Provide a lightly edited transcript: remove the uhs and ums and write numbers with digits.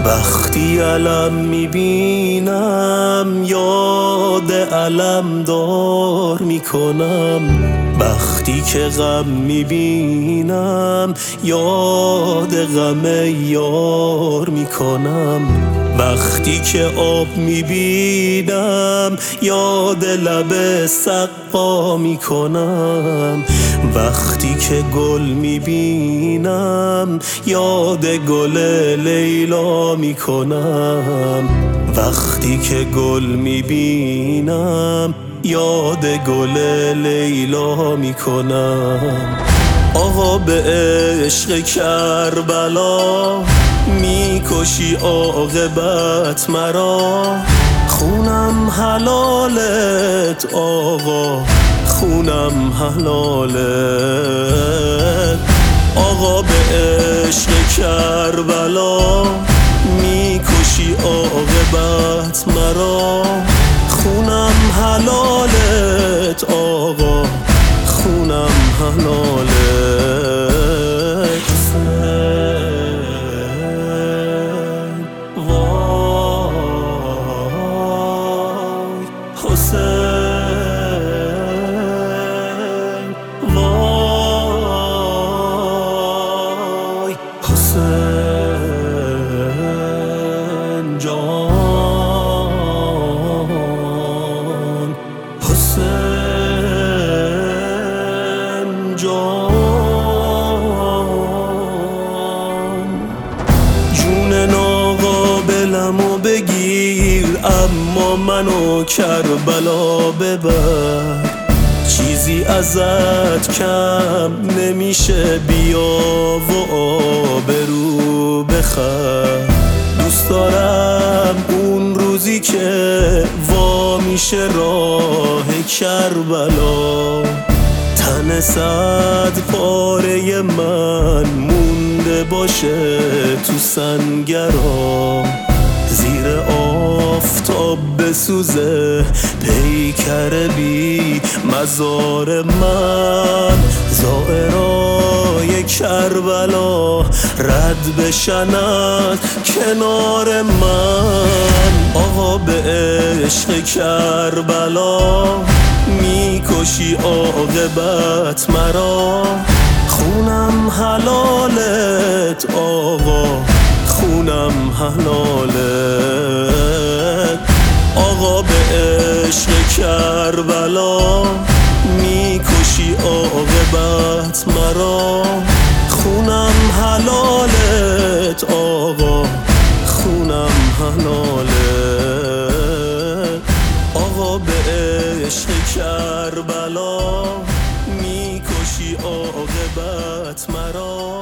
وقتی علم میبینم یاد علم دار میکنم، وقتی که غم میبینم یاد غم یار میکنم، وقتی که آب میبینم یاد لب سقا میکنم، وقتی که گل میبینم یاد گل لیلا میکنم، وقتی که گل میبینم یاد گل لیلا میکنم. آقا به عشق کربلا میکشی عاقبت مرا، خونم حلالت آقا، خونم حلالت. آقا به عشق کربلا میکشی عاقبت مرا، خونم حلالت آقا، خونم حلالت. حسین وای حسین جان، حسین جان. جون ناقابلمو بگیر اما منو کربلا ببر، چیزی ازت کم نمیشه، بیا و آبرو بخر. دوست دارم اون روزی که وا میشه راه کربلا، تن 100 پاره من مونده باشه تو سنگرا، زیر آفتاب بسوزه پیکر بی مزار من، زائرای کربلا رد بشن از کنار من. آقا به عشق کربلا میکشی عاقبت مرا، خونم حلالت آقا، خونم حلالت. آقا به عشق کربلا میکشی عاقبت مرا، خونم حلالت آقا، خونم حلالت. آقا به عشق کربلا میکشی عاقبت مرا،